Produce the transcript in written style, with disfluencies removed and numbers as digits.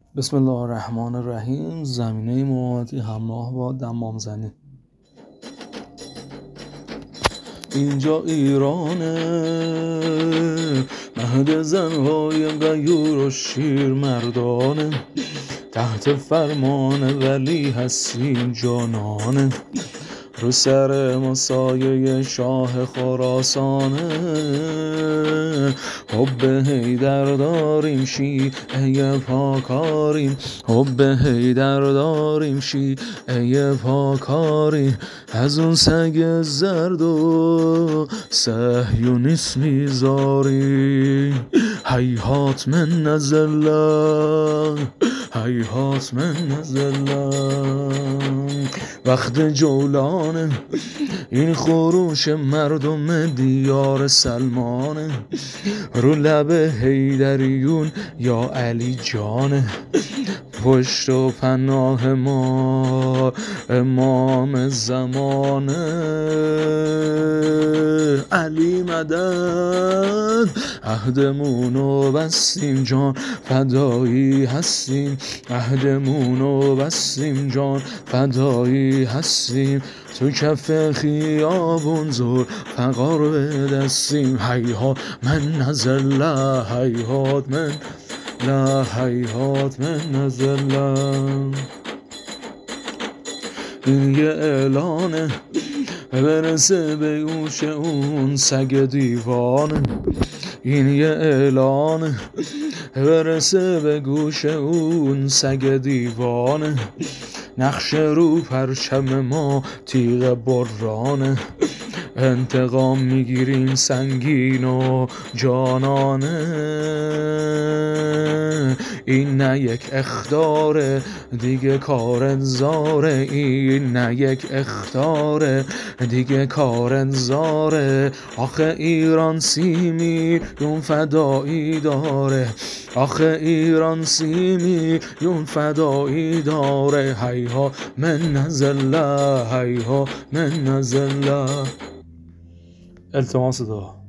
بسم الله الرحمن الرحیم. زمینه مقاومتی همراه با دمام زنی. اینجا ایرانه، مهد زنهای غیور و شیر مردانه، تحت فرمان ولی هستیم جانانه، رو سر ما سایه شاه خراسانه، حب حیدر داریم شیعه پاکاریم، حب حیدر داریم شیعه پاکاریم، از اون سگ زرد و صهیونیست میذاریم. هیهات من نزله، هیهات من نزله. وقت جولانه، این خروش مردم دیار سلمانه، رو لب حیدریون یا علی جانه، پشت و پناه ما امام زمانه، علی مدد. عهدمونو بستیم جان فدایی هستیم، عهدمونو بستیم جان فدایی هستیم، تو کف خیابون زور فقار به دستیم. هیهات من نزله، هیهات من لا، هیهات من نزله. این یه اعلانه برسه به گوش اون سگ دیوانه، این یه اعلانه برسه به گوش اون سگ دیوانه، نقش رو پرچم ما تیغ برانه، انتقام میگیریم سنگین و جانانه. این نه یک اخطاره دیگه کار انذاره، این نه یک اخطاره دیگه کار انذاره. آخه ایران 30 میلیون فدایی داره، آخه ایران 30 میلیون فدایی داره. هیها من نزله، هیها من نزله. التماس دعا.